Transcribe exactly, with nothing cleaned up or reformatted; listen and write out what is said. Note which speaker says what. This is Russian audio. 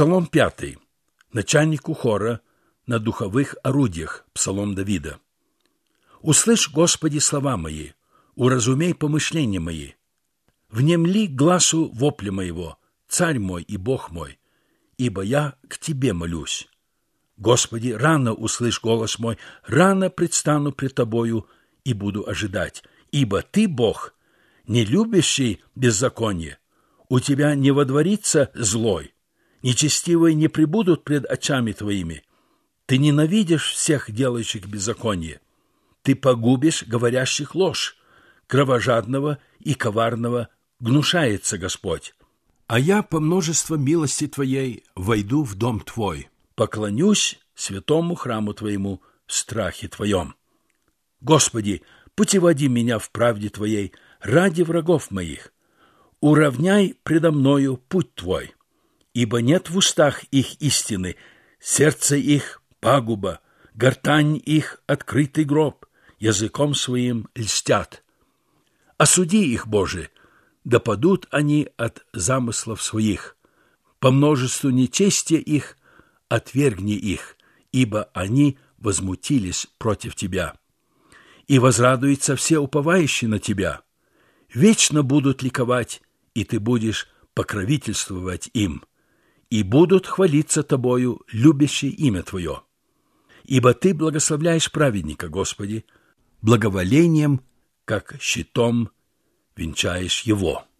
Speaker 1: Псалом пятый. Начальнику хора на духовых орудиях. Псалом Давида. «Услышь, Господи, слова мои, уразумей помышления мои. Внемли гласу вопля моего, Царь мой и Бог мой, ибо я к Тебе молюсь. Господи, рано услышь голос мой, рано предстану пред Тобою и буду ожидать, ибо Ты, Бог, не любящий беззаконие, у Тебя не водворится злой, нечестивые не пребудут пред очами Твоими. Ты ненавидишь всех делающих беззаконие. Ты погубишь говорящих ложь, кровожадного и коварного гнушается Господь. А я по множеству милости Твоей войду в дом Твой, поклонюсь святому храму Твоему в страхе Твоем. Господи, путеводи меня в правде Твоей ради врагов моих. Уравняй предо мною путь Твой, ибо нет в устах их истины, сердце их пагуба, гортань их открытый гроб, языком своим льстят. Осуди их, Боже, да падут они от замыслов своих. По множеству нечестия их отвергни их, ибо они возмутились против Тебя. И возрадуются все уповающие на Тебя. Вечно будут ликовать, и Ты будешь покровительствовать им, и будут хвалиться Тобою, любящие имя Твое. Ибо Ты благословляешь праведника, Господи, благоволением, как щитом, венчаешь его».